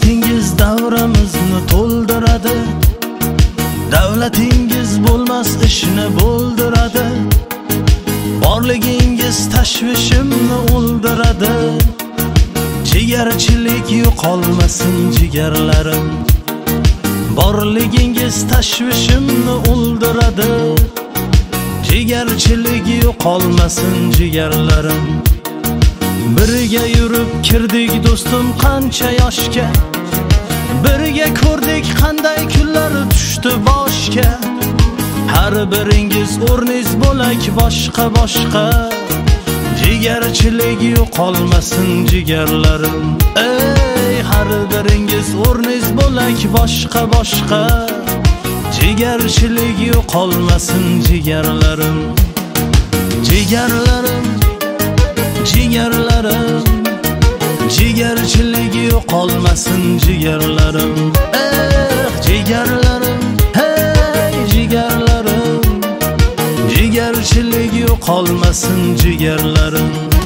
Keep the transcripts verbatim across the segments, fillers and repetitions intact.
Davlatingiz davramizni to'ldiradi. Davlatingiz bo'lmas ishni bo'ldiradi. Borligingiz tashvishimni o'ldiradi. Jigarchilik yo'qolmasin jigarlarim. Borligingiz tashvishimni o'ldiradi. Jigarchilik yo'qolmasin jigarlarim. Birga yurib kirdik do'stim qancha yoshga. Birga ko'rdik qanday kunlar tushdi boshga. Har biringiz o'rningiz bo'lak boshqa boshqa. Jigarchilik yo'qolmasin jigarlarim. Ey, har biringiz o'rningiz bo'lak boshqa boshqa. Jigarchilik yo'qolmasin jigarlarim. Jigarlarim, jigarlarim. Jigarchilik yo'qolmasin jigarlarim. Eh, jigarlarim, hey jigarlarim. Jigarchilik yo'qolmasin jigarlarim.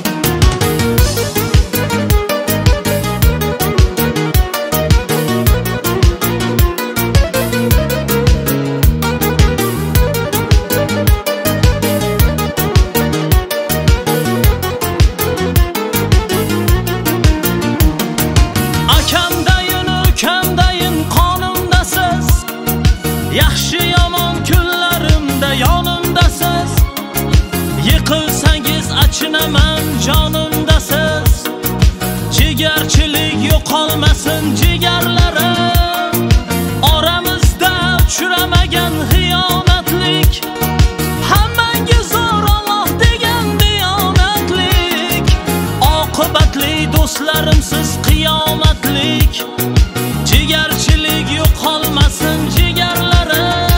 Yaxshi yomon kunlarimda yonimdasiz. Yiqilsangiz achinaman jonimdasiz. Jigarchilik yo'qolmasin jigarlarim. Oramizda uchramagan xiyonatlik. Hammangiz zo'r Alloh degan diyonatlik. Oqibatli do'stlarimsiz qiyomatlik. Jigarchilik yo'qolmasin jigarlarim.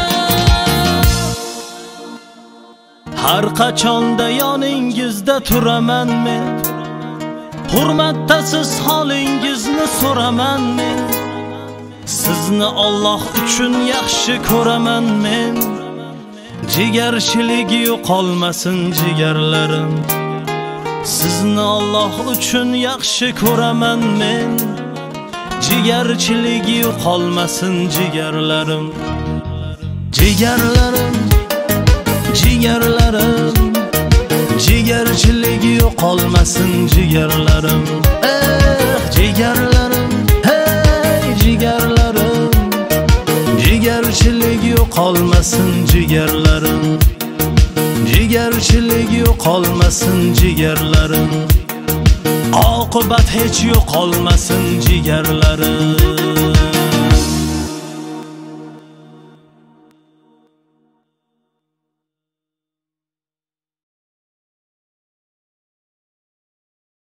Har qachonda yoningizda turaman men. Hurmatda siz holingizni so'raman men. Sizni Alloh uchun yaxshi ko'raman men. Jigarchilik yo'qolmasin jigarlarim. Sizni Alloh uchun yaxshi ko'raman men. Jigarchilik yo'qolmasin jigarlarim. Jigarlarim, jigarlarim. Jigarchilik yo'qolmasin jigarlarim. Eh, jigarlarim, hey jigarlarim. Jigarchilik yo'qolmasin jigarlarim. Jigarchilik yo'qolmasin jigarlarim. Oqibat hech yo'qolmasin jigarlarim.